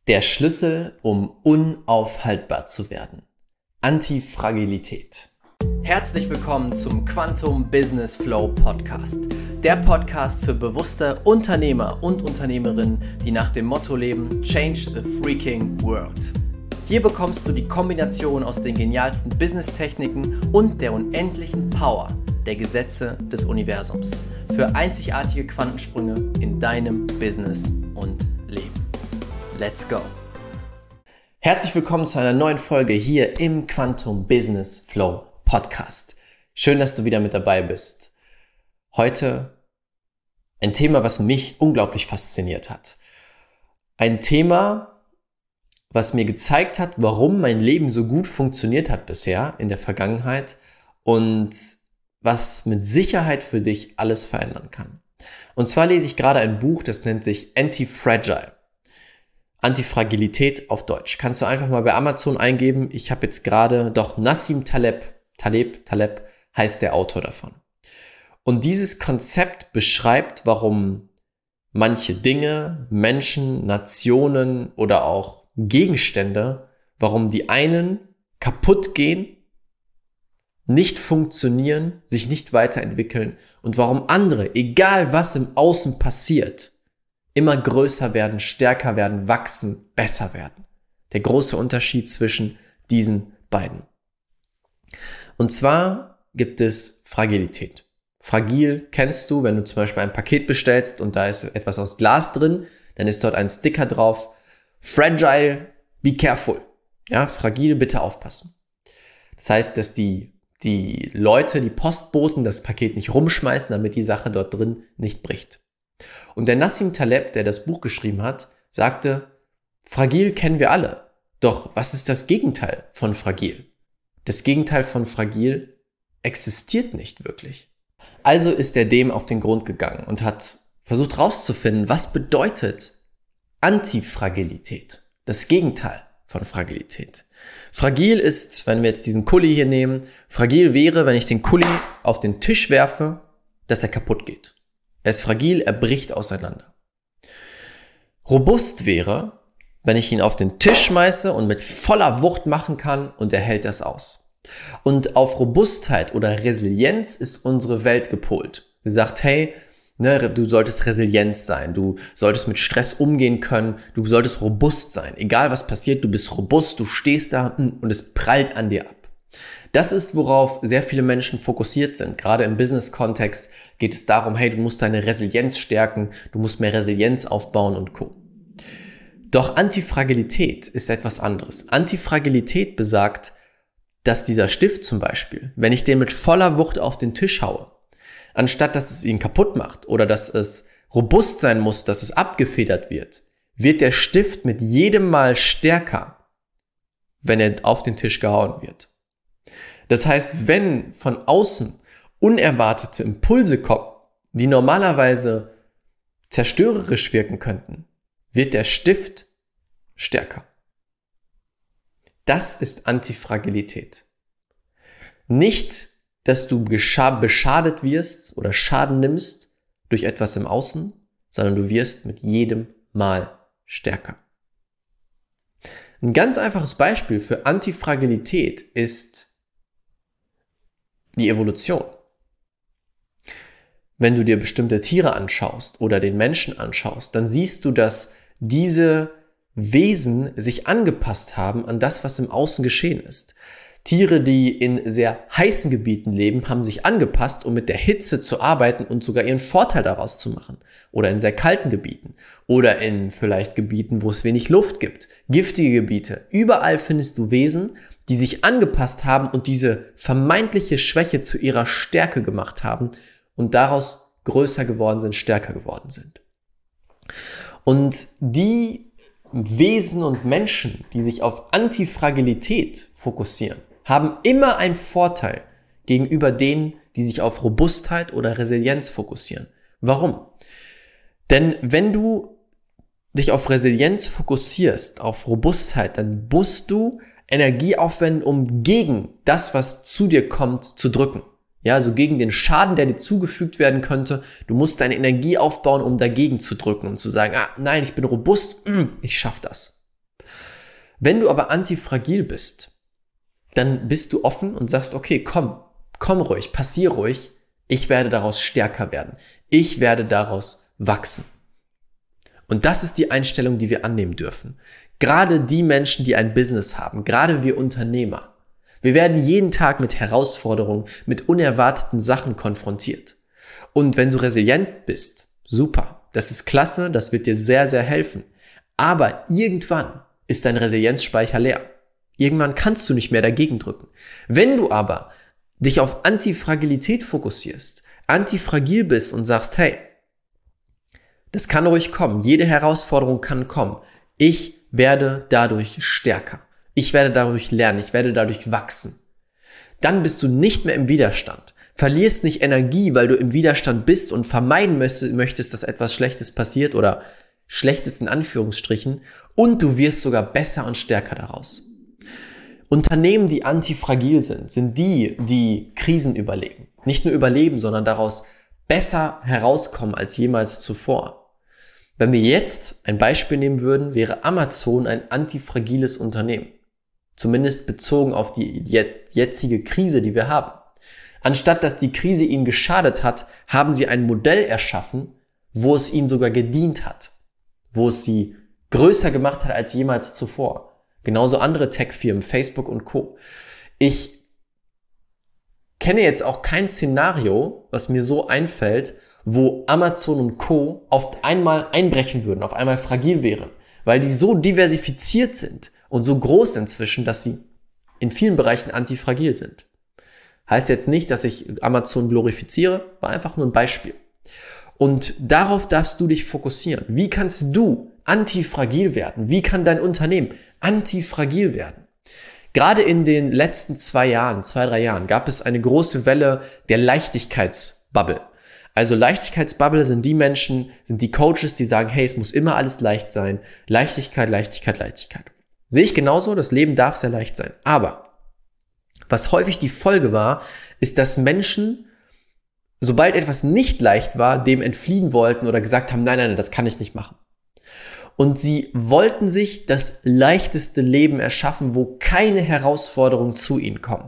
Der Schlüssel, um unaufhaltbar zu werden. Antifragilität. Herzlich willkommen zum Quantum Business Flow Podcast. Der Podcast für bewusste Unternehmer und Unternehmerinnen, die nach dem Motto leben: Change the freaking world. Hier bekommst du die Kombination aus den genialsten Business-Techniken und der unendlichen Power der Gesetze des Universums für einzigartige Quantensprünge in deinem Business und Leben. Let's go! Herzlich willkommen zu einer neuen Folge hier im Quantum Business Flow Podcast. Schön, dass du wieder mit dabei bist. Heute ein Thema, was mich unglaublich fasziniert hat. Ein Thema, was mir gezeigt hat, warum mein Leben so gut funktioniert hat bisher in der Vergangenheit und was mit Sicherheit für dich alles verändern kann. Und zwar lese ich gerade ein Buch, das nennt sich Anti-Fragile. Antifragilität auf Deutsch. Kannst du einfach mal bei Amazon eingeben. Ich habe jetzt gerade, Nassim Taleb heißt der Autor davon. Und dieses Konzept beschreibt, warum manche Dinge, Menschen, Nationen oder auch Gegenstände, warum die einen kaputt gehen, nicht funktionieren, sich nicht weiterentwickeln und warum andere, egal was im Außen passiert, immer größer werden, stärker werden, wachsen, besser werden. Der große Unterschied zwischen diesen beiden. Und zwar gibt es Fragilität. Fragil kennst du, wenn du zum Beispiel ein Paket bestellst und da ist etwas aus Glas drin, dann ist dort ein Sticker drauf: Fragile, be careful. Ja, fragil, bitte aufpassen. Das heißt, dass die Leute, die Postboten, das Paket nicht rumschmeißen, damit die Sache dort drin nicht bricht. Und der Nassim Taleb, der das Buch geschrieben hat, sagte: Fragil kennen wir alle. Doch was ist das Gegenteil von fragil? Das Gegenteil von fragil existiert nicht wirklich. Also ist er dem auf den Grund gegangen und hat versucht herauszufinden, was bedeutet Antifragilität? Das Gegenteil von Fragilität. Fragil ist, wenn wir jetzt diesen Kuli hier nehmen, fragil wäre, wenn ich den Kuli auf den Tisch werfe, dass er kaputt geht. Er ist fragil, er bricht auseinander. Robust wäre, wenn ich ihn auf den Tisch schmeiße und mit voller Wucht machen kann und er hält das aus. Und auf Robustheit oder Resilienz ist unsere Welt gepolt. Sie sagt, hey, du solltest resilient sein, du solltest mit Stress umgehen können, du solltest robust sein. Egal was passiert, du bist robust, du stehst da und es prallt an dir ab. Das ist, worauf sehr viele Menschen fokussiert sind. Gerade im Business-Kontext geht es darum, hey, du musst deine Resilienz stärken, du musst mehr Resilienz aufbauen und Co. Doch Antifragilität ist etwas anderes. Antifragilität besagt, dass dieser Stift zum Beispiel, wenn ich den mit voller Wucht auf den Tisch haue, anstatt dass es ihn kaputt macht oder dass es robust sein muss, dass es abgefedert wird, wird der Stift mit jedem Mal stärker, wenn er auf den Tisch gehauen wird. Das heißt, wenn von außen unerwartete Impulse kommen, die normalerweise zerstörerisch wirken könnten, wird der Stift stärker. Das ist Antifragilität. Nicht, dass du beschadet wirst oder Schaden nimmst durch etwas im Außen, sondern du wirst mit jedem Mal stärker. Ein ganz einfaches Beispiel für Antifragilität ist die Evolution. Wenn du dir bestimmte Tiere anschaust oder den Menschen anschaust, dann siehst du, dass diese Wesen sich angepasst haben an das, was im Außen geschehen ist. Tiere, die in sehr heißen Gebieten leben, haben sich angepasst, um mit der Hitze zu arbeiten und sogar ihren Vorteil daraus zu machen. Oder in sehr kalten Gebieten. Oder in vielleicht Gebieten, wo es wenig Luft gibt. Giftige Gebiete. Überall findest du Wesen, die sich angepasst haben und diese vermeintliche Schwäche zu ihrer Stärke gemacht haben und daraus größer geworden sind, stärker geworden sind. Und die Wesen und Menschen, die sich auf Antifragilität fokussieren, haben immer einen Vorteil gegenüber denen, die sich auf Robustheit oder Resilienz fokussieren. Warum? Denn wenn du dich auf Resilienz fokussierst, auf Robustheit, dann musst du Energie aufwenden, um gegen das, was zu dir kommt, zu drücken. Ja, also gegen den Schaden, der dir zugefügt werden könnte. Du musst deine Energie aufbauen, um dagegen zu drücken und zu sagen, nein, ich bin robust, ich schaff das. Wenn du aber antifragil bist, dann bist du offen und sagst, okay, komm ruhig, passier ruhig, ich werde daraus stärker werden. Ich werde daraus wachsen. Und das ist die Einstellung, die wir annehmen dürfen. Gerade die Menschen, die ein Business haben, gerade wir Unternehmer, wir werden jeden Tag mit Herausforderungen, mit unerwarteten Sachen konfrontiert. Und wenn du resilient bist, super, das ist klasse, das wird dir sehr, sehr helfen. Aber irgendwann ist dein Resilienzspeicher leer. Irgendwann kannst du nicht mehr dagegen drücken. Wenn du aber dich auf Antifragilität fokussierst, antifragil bist und sagst, hey, das kann ruhig kommen, jede Herausforderung kann kommen. Ich werde dadurch stärker. Ich werde dadurch lernen, ich werde dadurch wachsen. Dann bist du nicht mehr im Widerstand. Verlierst nicht Energie, weil du im Widerstand bist und vermeiden möchtest, dass etwas Schlechtes passiert oder Schlechtes in Anführungsstrichen, und du wirst sogar besser und stärker daraus. Unternehmen, die antifragil sind die, die Krisen überleben. Nicht nur überleben, sondern daraus besser herauskommen als jemals zuvor. Wenn wir jetzt ein Beispiel nehmen würden, wäre Amazon ein antifragiles Unternehmen. Zumindest bezogen auf die jetzige Krise, die wir haben. Anstatt dass die Krise ihnen geschadet hat, haben sie ein Modell erschaffen, wo es ihnen sogar gedient hat. Wo es sie größer gemacht hat als jemals zuvor. Genauso andere Tech-Firmen, Facebook und Co. Ich kenne jetzt auch kein Szenario, was mir so einfällt, wo Amazon und Co. auf einmal einbrechen würden, auf einmal fragil wären. Weil die so diversifiziert sind und so groß inzwischen, dass sie in vielen Bereichen antifragil sind. Heißt jetzt nicht, dass ich Amazon glorifiziere, war einfach nur ein Beispiel. Und darauf darfst du dich fokussieren. Wie kannst du antifragil werden? Wie kann dein Unternehmen antifragil werden? Gerade in den letzten 2, 3 Jahren gab es eine große Welle der Leichtigkeitsbubble. Also Leichtigkeitsbubble sind die Menschen, sind die Coaches, die sagen, hey, es muss immer alles leicht sein. Leichtigkeit, Leichtigkeit, Leichtigkeit. Sehe ich genauso, das Leben darf sehr leicht sein. Aber was häufig die Folge war, ist, dass Menschen, sobald etwas nicht leicht war, dem entfliehen wollten oder gesagt haben, nein, das kann ich nicht machen. Und sie wollten sich das leichteste Leben erschaffen, wo keine Herausforderungen zu ihnen kommen.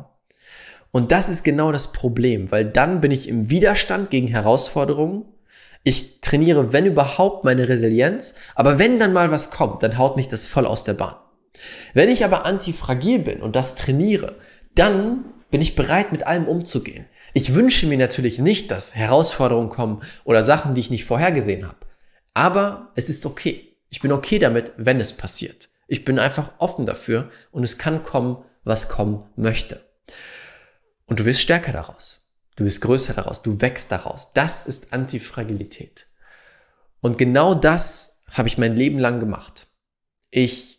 Und das ist genau das Problem, weil dann bin ich im Widerstand gegen Herausforderungen. Ich trainiere, wenn überhaupt, meine Resilienz, aber wenn dann mal was kommt, dann haut mich das voll aus der Bahn. Wenn ich aber antifragil bin und das trainiere, dann bin ich bereit, mit allem umzugehen. Ich wünsche mir natürlich nicht, dass Herausforderungen kommen oder Sachen, die ich nicht vorhergesehen habe. Aber es ist okay. Ich bin okay damit, wenn es passiert. Ich bin einfach offen dafür und es kann kommen, was kommen möchte. Und du wirst stärker daraus. Du wirst größer daraus. Du wächst daraus. Das ist Antifragilität. Und genau das habe ich mein Leben lang gemacht. Ich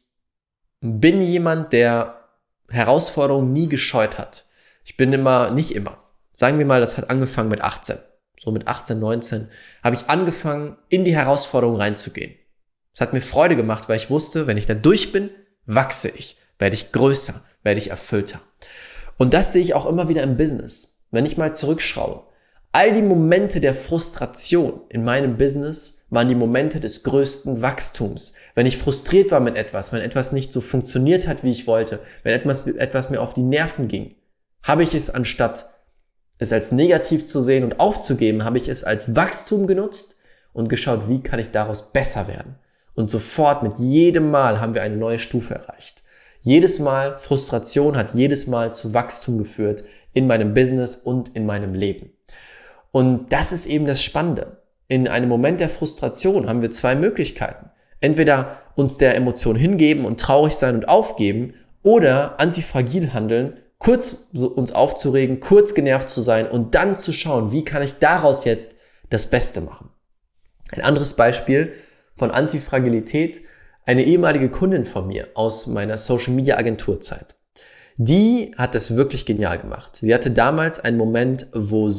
bin jemand, der Herausforderungen nie gescheut hat. Ich bin nicht immer. Sagen wir mal, das hat angefangen mit 18. So mit 18, 19 habe ich angefangen, in die Herausforderung reinzugehen. Es hat mir Freude gemacht, weil ich wusste, wenn ich da durch bin, wachse ich, werde ich größer, werde ich erfüllter. Und das sehe ich auch immer wieder im Business. Wenn ich mal zurückschaue, all die Momente der Frustration in meinem Business waren die Momente des größten Wachstums. Wenn ich frustriert war mit etwas, wenn etwas nicht so funktioniert hat, wie ich wollte, wenn etwas mir auf die Nerven ging, habe ich es, anstatt es als negativ zu sehen und aufzugeben, habe ich es als Wachstum genutzt und geschaut, wie kann ich daraus besser werden. Und sofort mit jedem Mal haben wir eine neue Stufe erreicht. Jedes Mal Frustration hat jedes Mal zu Wachstum geführt in meinem Business und in meinem Leben. Und das ist eben das Spannende. In einem Moment der Frustration haben wir 2 Möglichkeiten. Entweder uns der Emotion hingeben und traurig sein und aufgeben oder antifragil handeln, kurz uns aufzuregen, kurz genervt zu sein und dann zu schauen, wie kann ich daraus jetzt das Beste machen. Ein anderes Beispiel von Antifragilität, eine ehemalige Kundin von mir aus meiner Social-Media-Agenturzeit. Die hat das wirklich genial gemacht. Sie hatte damals einen Moment, wo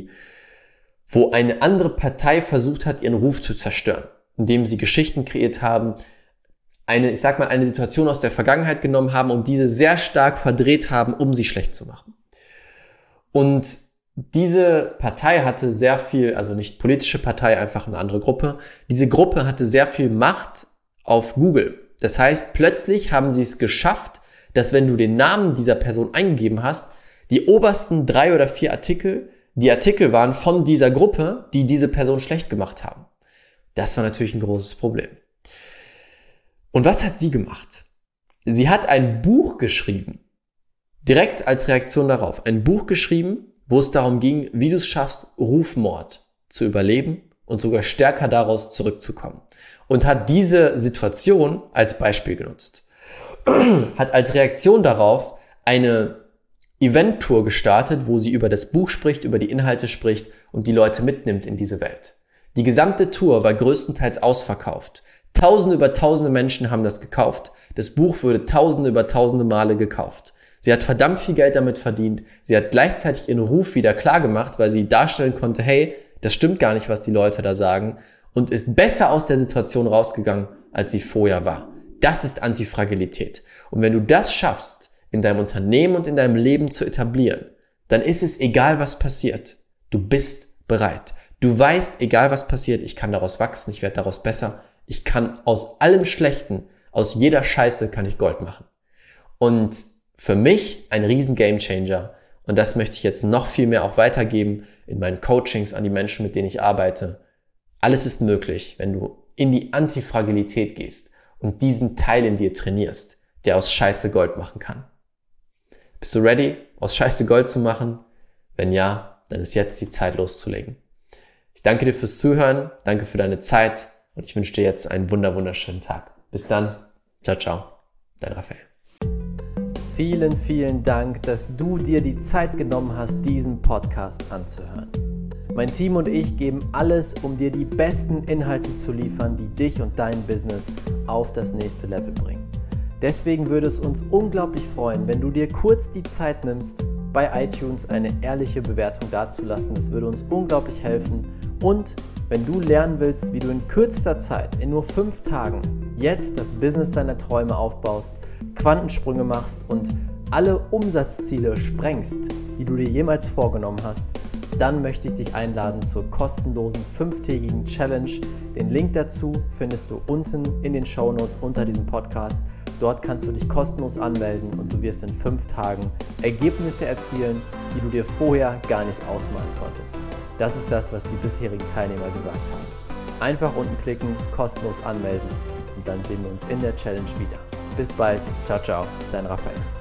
eine andere Partei versucht hat, ihren Ruf zu zerstören, indem sie Geschichten kreiert haben, eine Situation aus der Vergangenheit genommen haben und diese sehr stark verdreht haben, um sie schlecht zu machen. Und diese Partei hatte sehr viel, also nicht politische Partei, einfach eine andere Gruppe. Diese Gruppe hatte sehr viel Macht auf Google. Das heißt, plötzlich haben sie es geschafft, dass wenn du den Namen dieser Person eingegeben hast, die obersten 3 oder 4 Artikel, die Artikel waren von dieser Gruppe, die diese Person schlecht gemacht haben. Das war natürlich ein großes Problem. Und was hat sie gemacht? Sie hat ein Buch geschrieben, direkt als Reaktion darauf, ein Buch geschrieben, wo es darum ging, wie du es schaffst, Rufmord zu überleben und sogar stärker daraus zurückzukommen. Und hat diese Situation als Beispiel genutzt. Hat als Reaktion darauf eine Event-Tour gestartet, wo sie über das Buch spricht, über die Inhalte spricht und die Leute mitnimmt in diese Welt. Die gesamte Tour war größtenteils ausverkauft. Tausende über tausende Menschen haben das gekauft. Das Buch wurde tausende über tausende Male gekauft. Sie hat verdammt viel Geld damit verdient. Sie hat gleichzeitig ihren Ruf wieder klar gemacht, weil sie darstellen konnte, hey, das stimmt gar nicht, was die Leute da sagen, und ist besser aus der Situation rausgegangen, als sie vorher war. Das ist Antifragilität. Und wenn du das schaffst, in deinem Unternehmen und in deinem Leben zu etablieren, dann ist es egal, was passiert. Du bist bereit. Du weißt, egal was passiert, ich kann daraus wachsen, ich werde daraus besser. Ich kann aus allem Schlechten, aus jeder Scheiße kann ich Gold machen. Und für mich ein riesen Gamechanger. Und das möchte ich jetzt noch viel mehr auch weitergeben in meinen Coachings an die Menschen, mit denen ich arbeite. Alles ist möglich, wenn du in die Antifragilität gehst und diesen Teil in dir trainierst, der aus Scheiße Gold machen kann. Bist du ready, aus Scheiße Gold zu machen? Wenn ja, dann ist jetzt die Zeit loszulegen. Ich danke dir fürs Zuhören, danke für deine Zeit und ich wünsche dir jetzt einen wunderschönen Tag. Bis dann. Ciao, ciao. Dein Raphael. Vielen, vielen Dank, dass du dir die Zeit genommen hast, diesen Podcast anzuhören. Mein Team und ich geben alles, um dir die besten Inhalte zu liefern, die dich und dein Business auf das nächste Level bringen. Deswegen würde es uns unglaublich freuen, wenn du dir kurz die Zeit nimmst, bei iTunes eine ehrliche Bewertung dazulassen. Das würde uns unglaublich helfen. Und wenn du lernen willst, wie du in kürzester Zeit, in nur 5 Tagen, jetzt das Business deiner Träume aufbaust, Quantensprünge machst und alle Umsatzziele sprengst, die du dir jemals vorgenommen hast, dann möchte ich dich einladen zur kostenlosen 5-tägigen Challenge. Den Link dazu findest du unten in den Shownotes unter diesem Podcast. Dort kannst du dich kostenlos anmelden und du wirst in 5 Tagen Ergebnisse erzielen, die du dir vorher gar nicht ausmalen konntest. Das ist das, was die bisherigen Teilnehmer gesagt haben. Einfach unten klicken, kostenlos anmelden und dann sehen wir uns in der Challenge wieder. Bis bald. Ciao, ciao. Dein Raphael.